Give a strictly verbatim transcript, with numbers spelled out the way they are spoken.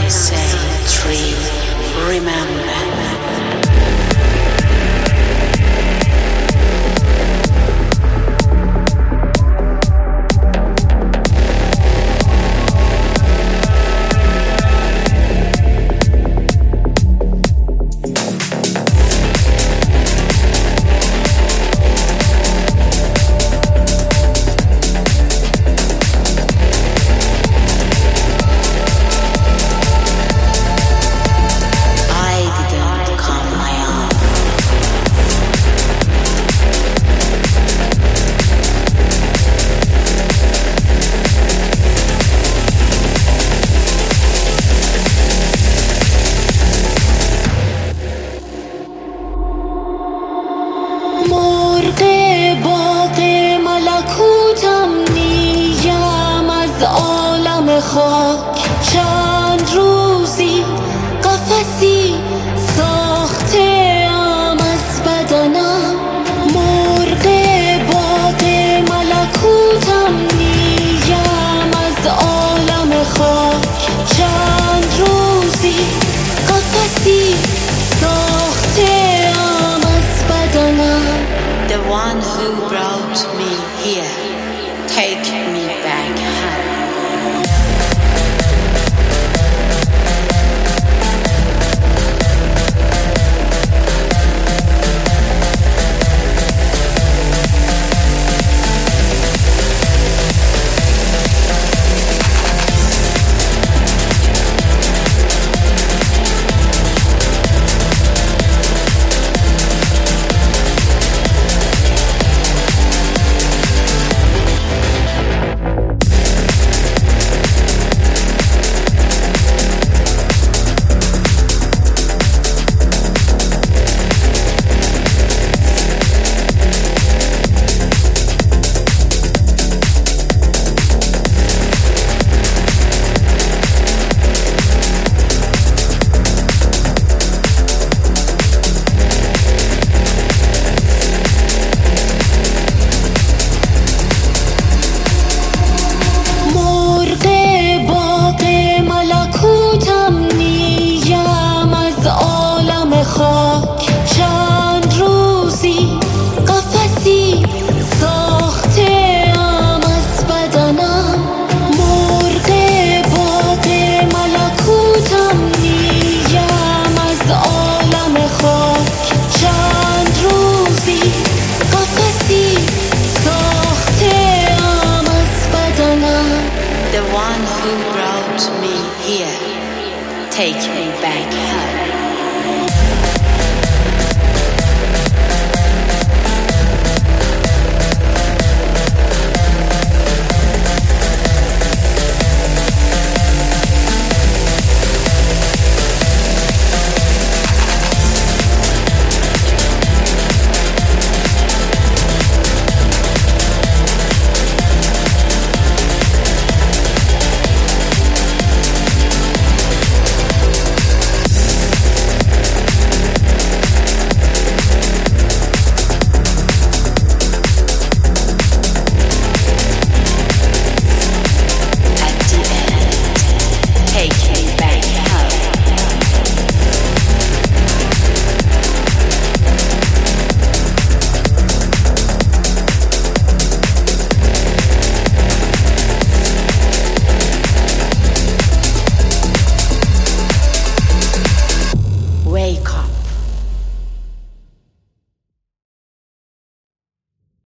say three, remember. مرغ باغ ملکوتم نیم از عالم خاک، چند روزی قفسی ساخته ام از بدنم. مرغ باغ ملکوتم نیم از عالم خاک، چند روزی قفسی ساخته The one who brought me here, take me back home. خاک، چند روزی قفسی ساخته ام از بدنم. مرغ باغ ملکوتم نیم از عالم خاک، چند روزی قفسی ساخته ام از بدنم. The one who brought me here, take me back home.